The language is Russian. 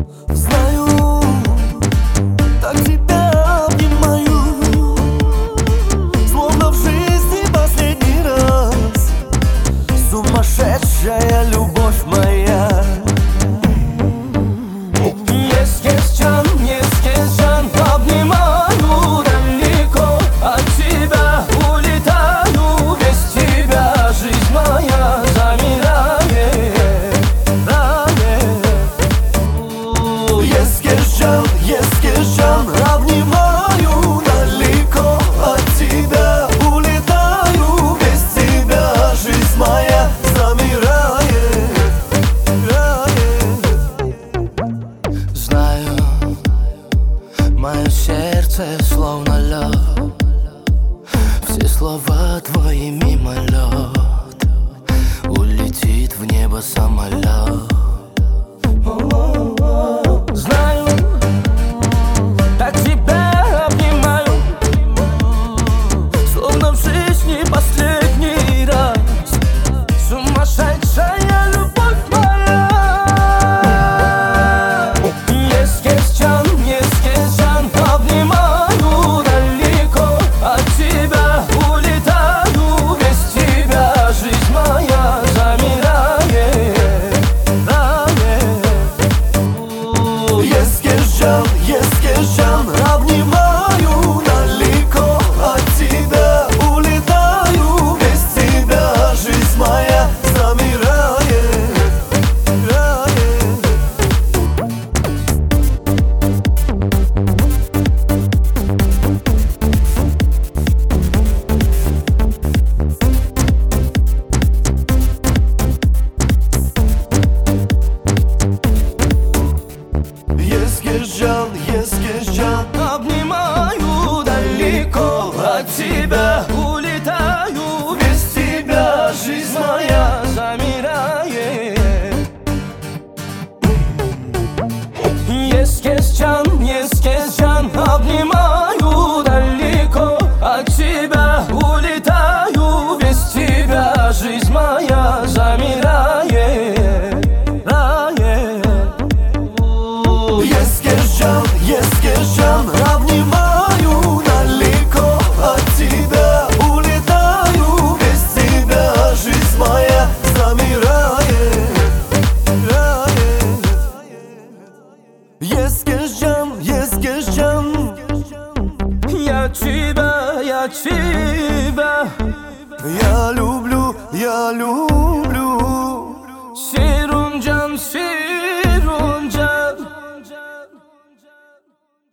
Знаю, так тебя обнимаю, словно в жизни последний раз. Сумасшедшая любовь моя. Ескешчан, Ескешчан, обнимаю далеко от тебя, улетаю без тебя, жизнь моя замирает. Ескешчан, Ескешчан, обнимаю далеко от тебя, улетаю без тебя, жизнь моя замирает. Знаю, мое сердце словно лед, все слова твои мимолет, улетит в небо самолет. Знаю, так тебя обнимаю, словно в жизни последний раз. Сумасшедшая любовь моя. Ескешчан, Ескешчан, обнимаю далеко от тебя, улетаю без тебя, жизнь моя замирает. Ескешчан, Ескешчан, обнимаю далеко от тебя, улетаю без тебя, жизнь моя замирает. Ескешчан, Ескешчан, обнимаю далеко от тебя, улетаю без тебя, жизнь моя замирает. Ескешчан, Ескешчан, обнимаю далеко от тебя, улетаю без тебя, жизнь моя замирает. Ескешчан, Ескешчан, обнимаю далеко от тебя, улетаю без тебя, жизнь моя замирает. Ескешчан, Ескешчан, Я тебя я люблю, я люблю.